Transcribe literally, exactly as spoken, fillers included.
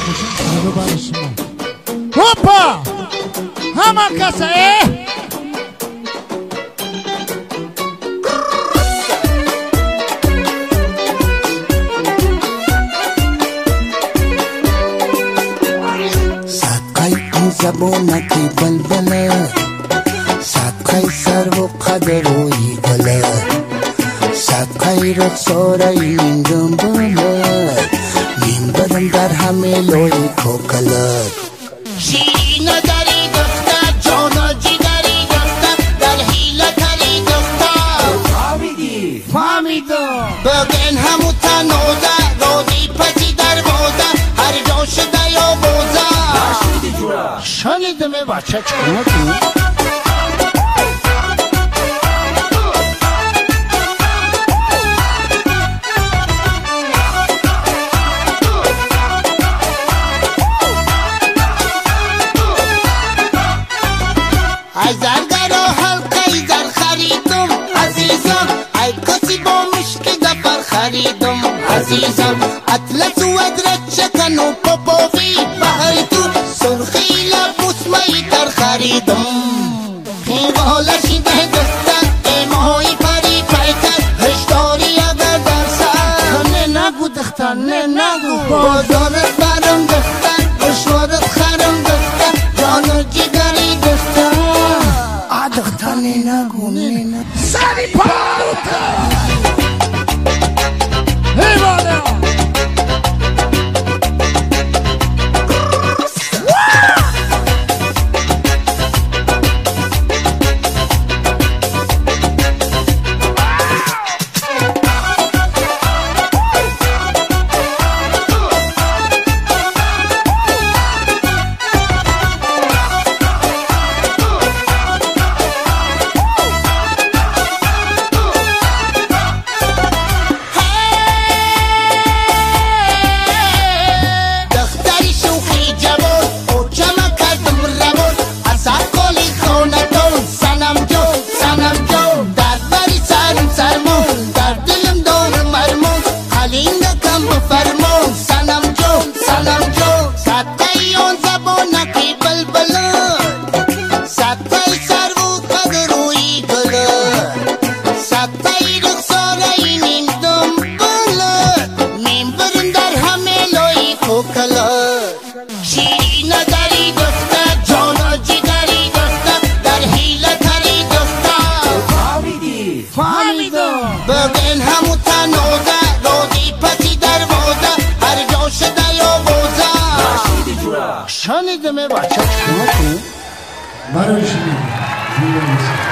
باشیم رو برای شما. هوپا همه کسه زبونکی بلبله صدقه سر و قدروی گله صدقه رخساره این دنباله نیم برم در همه لوی کوکله شیرین داری دختر جانا جیگری دختر در حیله تری دختر فهمیدی فهمیدم بگن همو تنوزه روزی پسی در موزه هر جا شده یا بوزه شنیدم بچه چکنه ای زرگر و حلقه زر خریدم عزیزم ای کسی با مشک دفر خریدم عزیزم اطلس و ادرک چکن و پاپاوی بهای تو سرخی لبوس می تر خریدم خیغالشی ده دستن ایمهای پری پیتر هشداری اگر در سر نه نگو دختر نه نگو بازارت برم دختر گشوارت خرم دختر جان و جگری دختر دختر نه نگو نه نگو سری پاروتا هیوانا بگن همو تنوزه روزی پسی در موزه هر جا شده یا بوزه شنیدم بچه چکنه برای شنیدم